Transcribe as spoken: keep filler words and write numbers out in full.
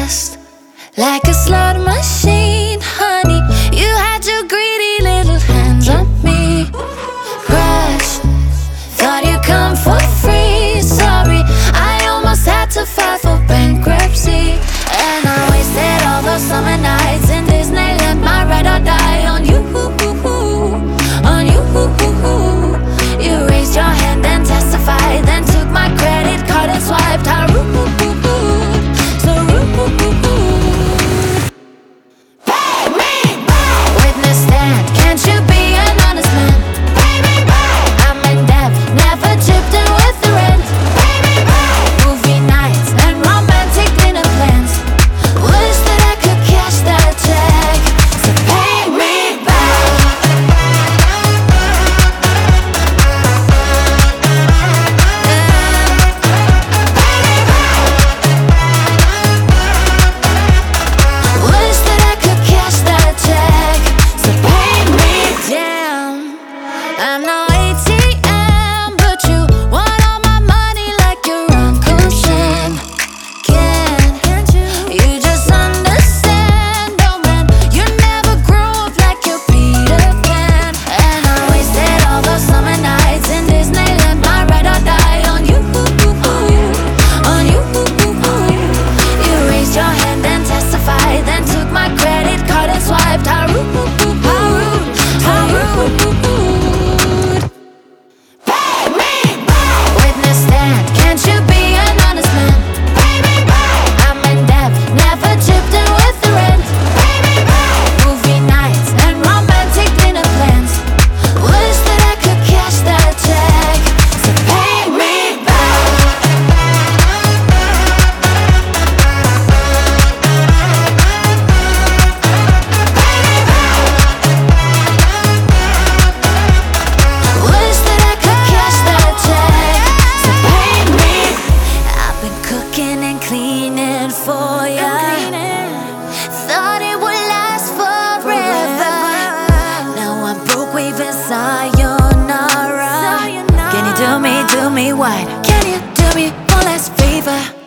trust like a slot machine, honey. You had your greedy little hands on me. Crush, thought you'd come for free. Sorry, I almost had to file for bankruptcy. And I wasted all those summer nights in Disneyland. My ride or die on you, on you. You raised your hand and testified, then took my credit card and swiped. How rude, so rude. Pay me back. Witness stand, can't you be an honest man? Pay me back. I'm in debt, never chipped in with the rent. Pay me back. Movie nights and romantic dinner plans. Wish that I could cash that check. So pay me back. Wish that I could cash that check. So pay me down. I'm no A T M, but you want all my money like your Uncle Sam. Can you just understand? Oh man, you never grew up like your Peter Pan. And I wasted all those summer nights in Disneyland. My ride or die on you, on you. You raised your hand and testified, then took my credit card and swiped. How rude, how rude, how rude. Pay me back. Witness stand, can't you be an honest man? Pay me back. I'm in debt, never chipped in with the rent. Pay me back. Movie nights and romantic dinner plans. Wish that I could cash that check. So pay me back. Wish that I could cash that check. So pay me. I've been cooking and cleaning for ya. Thought it would last forever. Now I'm broke, waving sayonara. Can you do me, do me what? Can you do me one last favor?